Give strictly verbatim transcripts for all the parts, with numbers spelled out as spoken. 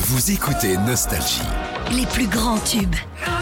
Vous écoutez Nostalgie. Les plus grands tubes.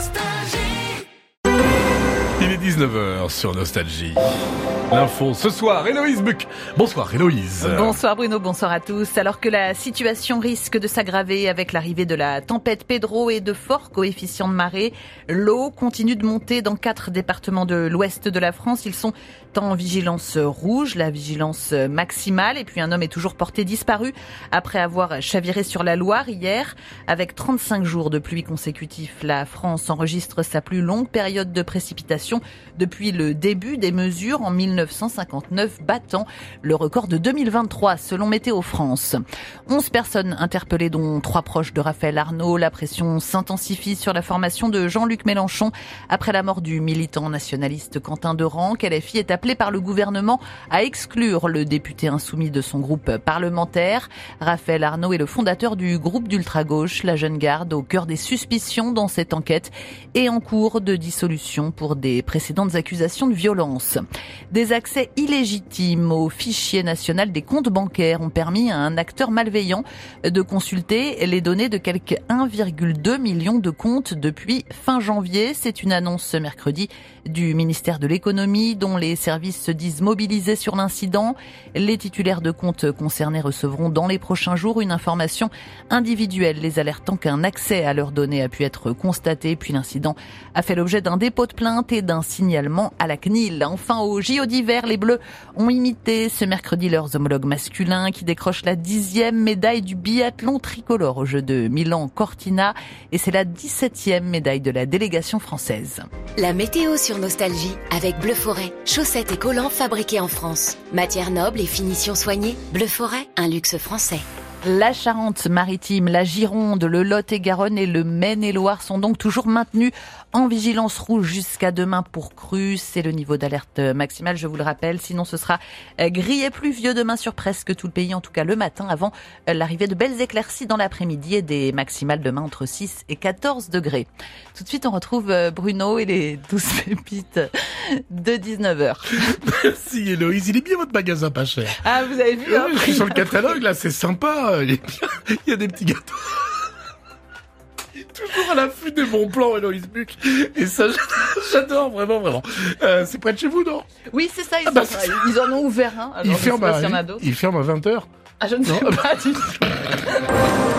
Il est dix-neuf heures sur Nostalgie. L'info ce soir, Héloïse Buck. Bonsoir Héloïse. Bonsoir Bruno, bonsoir à tous. Alors que la situation risque de s'aggraver avec l'arrivée de la tempête Pedro et de forts coefficients de marée, l'eau continue de monter dans quatre départements de l'ouest de la France. Ils sont en vigilance rouge, la vigilance maximale. Et puis un homme est toujours porté disparu après avoir chaviré sur la Loire hier. Avec trente-cinq jours de pluie consécutifs, la France enregistre sa plus longue période de précipitation depuis le début des mesures en mille neuf cent cinquante-neuf, battant le record de deux mille vingt-trois selon Météo France. onze personnes interpellées, dont trois proches de Raphaël Arnaud. La pression s'intensifie sur la formation de Jean-Luc Mélenchon après la mort du militant nationaliste Quentin Derenc. L F I est appelé par le gouvernement à exclure le député insoumis de son groupe parlementaire. Raphaël Arnaud est le fondateur du groupe d'ultra-gauche La Jeune Garde, au cœur des suspicions dans cette enquête et en cours de dissolution pour des précédentes accusations de violence. Des accès illégitimes au fichier national des comptes bancaires ont permis à un acteur malveillant de consulter les données de quelque un virgule deux million de comptes depuis fin janvier. C'est une annonce ce mercredi du ministère de l'économie, dont les services se disent mobilisés sur l'incident. Les titulaires de comptes concernés recevront dans les prochains jours une information individuelle les alertant qu'un accès à leurs données a pu être constaté. Puis l'incident a fait l'objet d'un dépôt de plainte et d'un signalement à la C N I L. Enfin, au J O d'hiver, les Bleus ont imité ce mercredi leurs homologues masculins qui décrochent la dixième médaille du biathlon tricolore aux Jeux de Milan-Cortina, et c'est la dix-septième médaille de la délégation française. La météo sur Nostalgie avec Bleu Forêt. Chaussettes et collants fabriqués en France. Matière noble et finition soignée. Bleu Forêt, un luxe français. La Charente-Maritime, la Gironde, le Lot-et-Garonne et le Maine-et-Loire sont donc toujours maintenus en vigilance rouge jusqu'à demain pour crues. C'est le niveau d'alerte maximale, je vous le rappelle. Sinon, ce sera gris et pluvieux demain sur presque tout le pays, en tout cas le matin, avant l'arrivée de belles éclaircies dans l'après-midi et des maximales demain entre six et quatorze degrés. Tout de suite, on retrouve Bruno et les douze pépites de dix-neuf heures. Merci Héloïse, il est bien votre magasin pas cher. Ah, vous avez vu, hein, Je suis sur le catalogue là, c'est sympa. Il est bien. Il y a des petits gâteaux. Toujours à l'affût des bons plans, Héloïse Buck. Et ça, j'adore, vraiment, vraiment. Euh, c'est près de chez vous, non? Oui, c'est ça, ils, ah bah, sont, ils en ont ouvert un. Hein, il ferme à, si il ferme à vingt heures. Ah, je ne sais non pas du tout.